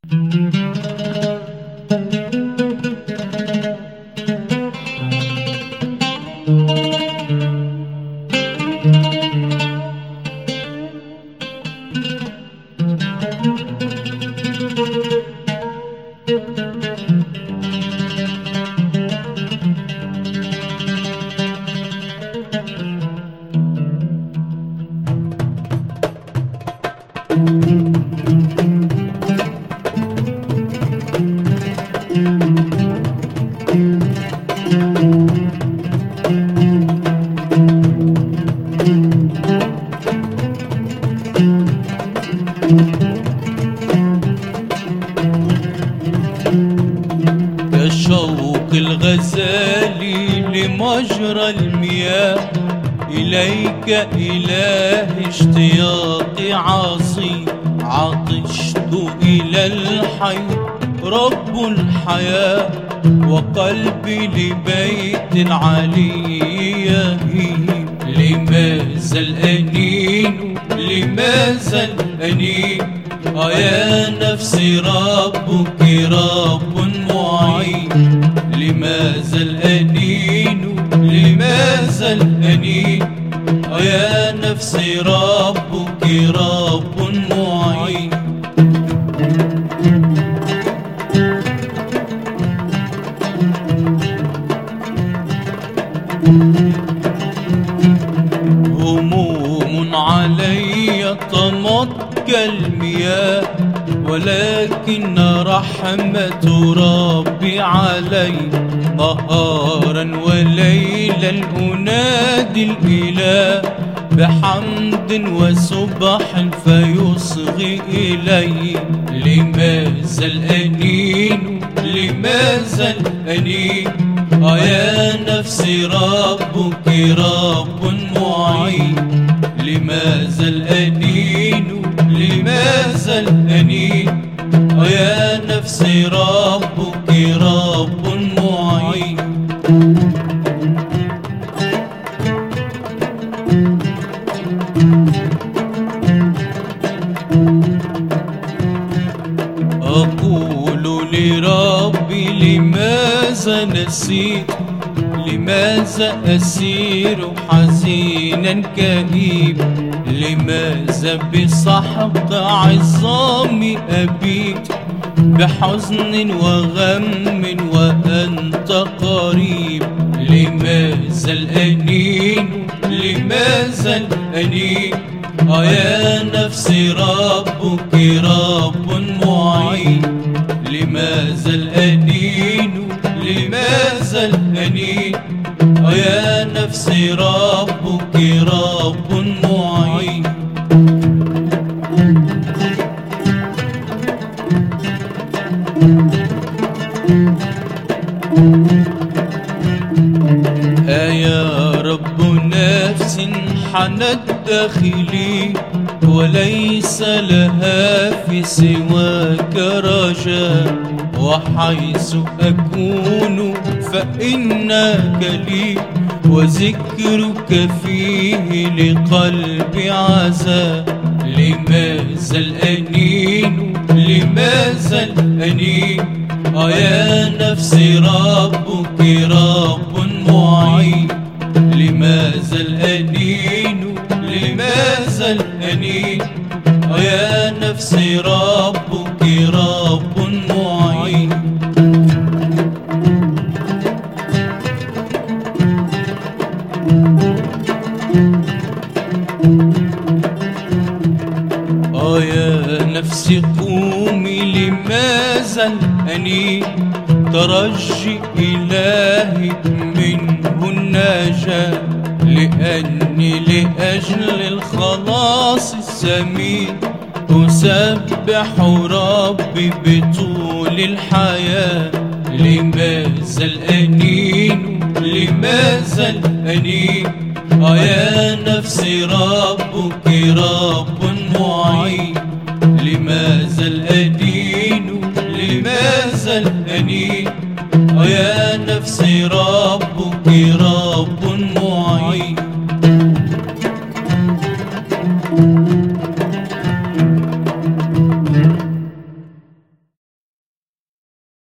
كشوق الغزال لمجرى المياه، إليك إلهي اشتياقي عاصي، عطشت إلى الحي رب الحياة، وقلبي لبيت علي يهيم. لماذا الأنين لماذا الأنين؟ يا نفسي ربك رب معين. لماذا الأنين لماذا الأنين؟ يا نفسي ربك رب معين. هموم علي طمت كالمياه، ولكن رحمة ربي علي. نهارا وليلا أنادي الإله، بحمد وسبح فيصغي إلي. لماذا الأنين لماذا الأنين؟ يا نفسي ربك رب معين. لماذا الأنين لماذا الأنين؟ يا نفسي ربك رب معين. أقول لربي لماذا نسيت؟ لماذا أسير حزينا كئيب؟ لماذا بسحق عظامي أبيت؟ بحزن وغم وأنت قريب. لماذا الأنين لماذا الأنين؟ يا نفسي ربك رب معين. لماذا الأنين لماذا الأنين؟ يا نفسي ربك رب معين. يا رب نفس حنت داخلي، وليس لها في سواك رجاء. وحيث أكون فإنك لي، وذكرك فيه لقلبي عزاء. لماذا الأنين لماذا الأنين؟ يا نفسي ربك رب معين. لماذا الأنين لماذا الأنين؟ يا نفسي ربك رب معين. يا نفسي قومي لماذا الأنين؟ ترجي إلهي منه النجاة، لأني لأجل الخلاص الثمين أسبح ربي بطول الحياة. لماذا الأنين لماذا الأنين؟ يا نفسي ربك رب معين. لماذا الأنين لماذا الأنين؟ يا نفسي ربك رب